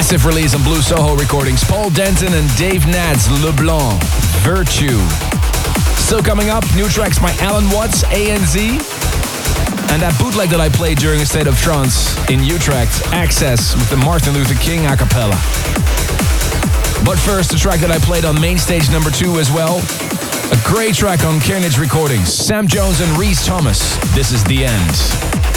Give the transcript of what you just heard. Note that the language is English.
Massive release on Blue Soho Recordings. Paul Denton and Dave Nads, Leblanc, Virtue. Still coming up, new tracks by Alan Watts, ANZ. And that bootleg that I played during a state of trance in Utrecht, Access, with the Martin Luther King a cappella. But first, the track that I played on main stage number 2 as well. A great track on Carnage Recordings. Sam Jones and Rhys Thomas. This is The End.